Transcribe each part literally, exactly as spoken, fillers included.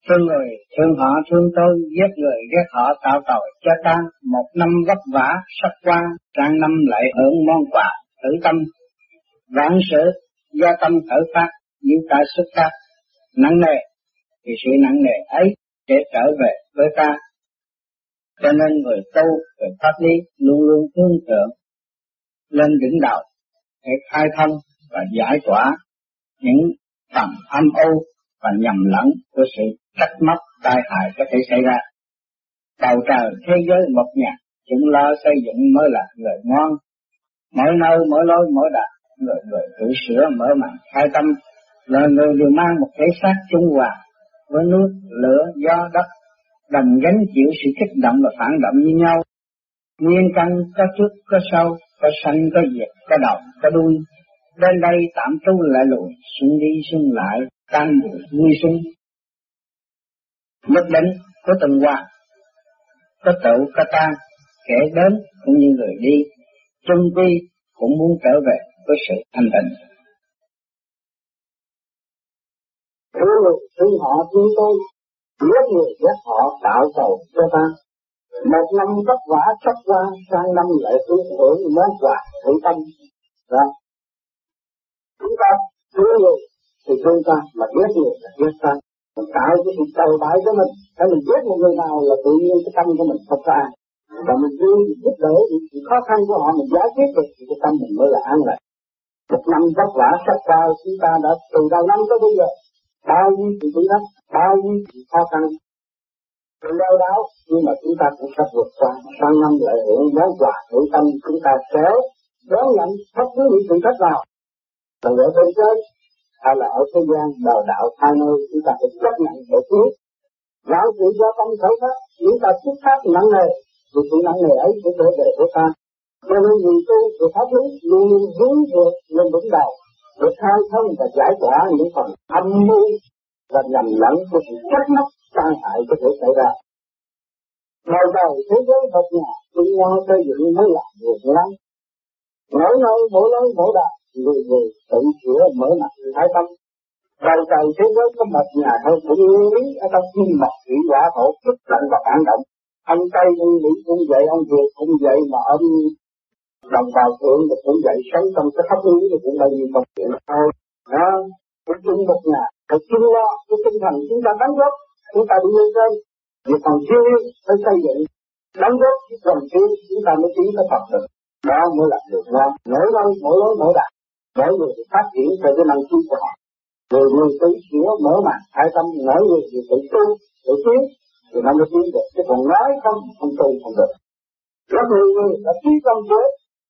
Thương người, thương họ, thương tôi, ghét người, ghét họ, tạo tội cho ta. Một năm vất vả, sắp qua, sang năm lại hưởng món quà, thử tâm. Vạn sự do tâm khởi phát, những ta xuất phát, nặng nề, thì sự nặng nề ấy sẽ trở về với ta. Cho nên người tu, người pháp lý luôn luôn hướng thượng lên đỉnh đầu để khai thông và giải tỏa những phần âm u và nhầm lẫn của sự trách móc tai hại có thể xảy ra. Bầu trời thế giới một nhà, chúng lo xây dựng mới là người ngoan. Mỗi nơi, mỗi lối, mỗi đạo, người người tự sửa mở màn khai tâm. Lời người đều mang một thể xác trung hòa với nước, lửa, gió, đất, đồng gánh chịu sự kích động và phản động như nhau. Nguyên căn có trước, có sau, có sanh, có diệt, có đầu, có đuôi. Đến đây tạm trú lại lùi, xuân đi xuân lại, tan buổi vui xuân. Nhất định của từng hòa, có tựu có tan, kẻ đến cũng như người đi, chung quy cũng muốn trở về với sự thanh tịnh. Thương người, thương họ, thương tôi, ghét người, ghét họ, tạo cầu cho ta. Một năm vất vả sắp qua, sang năm lại hưởng hưởng món quà thử tâm. Đó. Chúng ta thương người thì thương ta, mà ghét người là ghét ta. Mình tạo cái sự cầu bại cho mình.ถ้าmình ghét một người nào là tự nhiên cái tâm của mình không ra. Và mình vui thì giúp đỡ những khó khăn của họ mình giải quyết được thì cái tâm mình mới là an lạc. Một năm vất vả sắp qua, chúng ta đã từ đầu năm tới bây giờ bao nhiêu sự thử thách, bao nhiêu sự khó khăn, sự đau đớn, nhưng mà chúng ta cũng sắp vượt qua. Sang năm lại hưởng món quà hữu tâm, chúng ta sẽ đón nhận bất cứ những sự thách nào, là ở bên trên hay là ở thế gian đạo đạo hai nơi, chúng ta phải chấp nhận để tiến. Giáo sự do tâm khởi phát, chúng ta xuất phát nặng nề, vì sự nặng nề ấy sẽ trở về với ta. Cho nên người tu của pháp lý luôn luôn hướng vượt lên đỉnh đầu để khai thông và giải tỏa những phần âm mưu và nhầm lẫn của sự trách móc tai hại có thể xảy ra. Ngày đầu thế giới hợp nhà, chung nhau xây dựng mới là việc lắm. Mỗi nơi, mỗi lối, mỗi đạo, người người tự sửa mở mặt thái tâm. Đầu trời thế giới có một nhà thôi cũng nguyên lý ở trong kim mộc thủy hỏa thổ kích động và phản động. Ông Tây ông Mỹ cũng vậy, ông Việt cũng vậy, mà ông đồng bào thượng thì cũng vậy, sống trong cái pháp lý thì cũng bao nhiêu công chuyện thôi. Đó, cái chung một nhà, cái chung lo, cái tinh thần chúng ta đóng góp, chúng ta đi lên trên. Việc phần siêu phải xây dựng, đóng góp cái phần siêu chúng ta mới tiến tới Phật được. Đó mới là được ngon. Mỗi nơi, mỗi lối, mỗi đạo, mỗi người thì phát triển theo cái năng khí của họ. Người người tự sửa mở màn hai tâm, mỗi người thì tự tu, tự tiến, thì nó mới tiến được. Chứ còn nói không, không tu không được. Rất nhiều người đã trí công chế,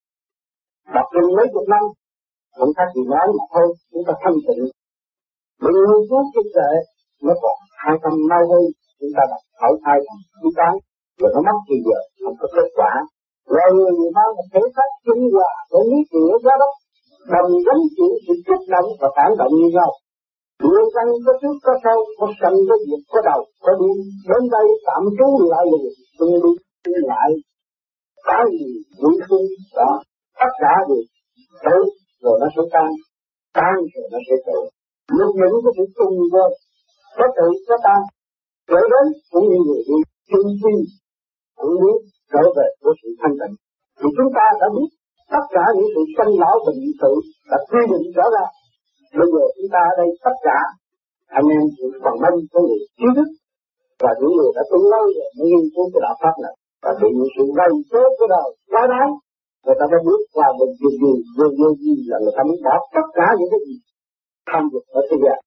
đọc từng mấy chục năm, không khác gì nói mà thôi, chúng ta thanh tịnh. Bởi vì nghiên cứu kinh tế, nó còn hai tâm mai hơn, chúng ta đọc thảo thai thành chú tán, rồi nó mất thì giờ, không có kết quả. Rồi người người mang một thể xác chung hòa với lý cửa giá đất, đồng gánh chịu sự kích động và phản động như nhau. Nguyên căn có trước có sau, có sanh có diệt, có đầu, có đuôi. Đến đây tạm trú lại liền, tung đi, tung lại. Cái gì, vui xuân, đó, tất cả đều tự, rồi nó sẽ tan, tan rồi nó sẽ tự. Lúc những cái sự tung vô, có tự, có tan, trở đến cũng như người đi, chung chi, cũng muốn trở về với sự thanh tịnh. Thì chúng ta đã biết tất cả những sự sanh lão bệnh tử đã quy định rõ ràng. Bây giờ chúng ta ở đây tất cả anh em những phần đông có người trí thức và những người đã tu lâu rồi mới nghiên cứu cái đạo pháp này và bị những sự gây chế của đời quá đáng, người ta mới bước qua một điều gì vô vô gì là người ta muốn bỏ tất cả những cái gì tham dục ở thế gian.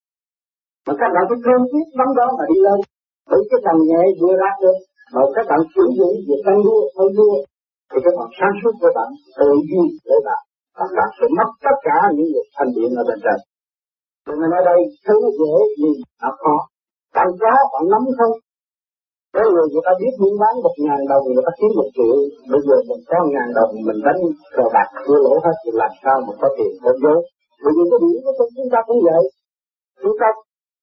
Mà các bạn phải cương quyết nắm đó mà đi lên, bởi cái phần nhẹ vừa ra được, mà các bạn sử dụng việc tăng đua hơi đua thì các bạn sáng suốt của bạn tự nhiên để bạn. Và bạn sẽ mất tất cả những việc thành điện ở bên trên. Cho nên ở đây thứ dễ gì nó khó. Bạn có, bạn nắm không? Có người người ta biết buôn bán một ngàn đồng, người ta kiếm một triệu. Bây giờ mình có một ngàn đồng, mình đánh cờ bạc thua lỗ hết, thì làm sao mà có tiền có vô? Bởi vì cái điểm của chúng ta cũng vậy. Chúng ta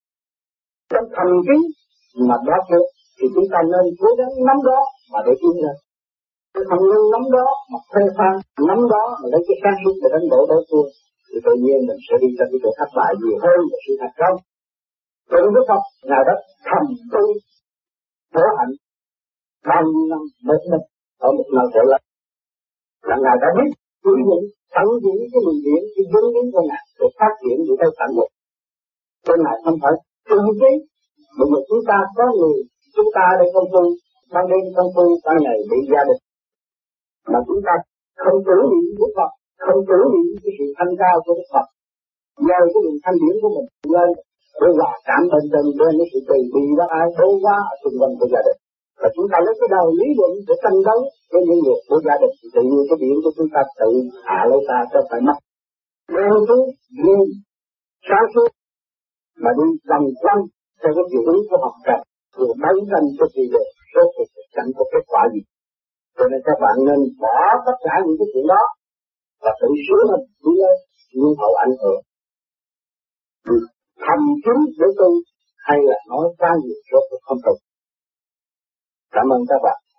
trong thành kiến mà đó được, thì chúng ta nên cố gắng nắm đó mà để tiến lên. Cái thằng nhân nắm đó mà phê pha, nắm đó mà lấy cái sáng suốt để đánh đổ đối phương, thì tự nhiên mình sẽ đi ra cái chỗ thất bại nhiều hơn và sự thành công. Tôi biết không, Ngài đã thầm tu khổ hạnh bao nhiêu năm một mình ở một nơi khổ lắm. Là Ngài đã biết sử dụng tận dụng cái luồng điển, cái vốn liếng của Ngài để phát triển những cái sản vật. Cho Ngài không phải tự chế. Bây giờ chúng ta có người, chúng ta đây công phu, ban đêm công phu, ban ngày bị gia đình. Mà chúng ta không chủ niệm Đức Phật, không chủ niệm cái sự thanh cao của Đức Phật. Nhờ cái luồng thanh điển của mình lên, để hòa cảm bên trên bên cái sự tùy bị đó ai đối quá ở xung quanh của gia đình. Và chúng ta lấy cái đầu lý luận để tranh đấu với những người của gia đình, thì tự nhiên cái điển của chúng ta tự hạ lấy ta cho phải mất. Nên cứ nhìn sáng suốt mà đi vòng quanh theo cái chiều hướng của học trò, rồi đấu tranh cho kỳ đề, số cuộc chẳng có kết quả gì. Cho nên các bạn nên bỏ tất cả những cái chuyện đó và tự sửa mình đi lên, nhưng hậu ảnh hưởng. Thầm kín để tu hay là nói quá nhiều số cuộc không tu. Cảm ơn các bạn.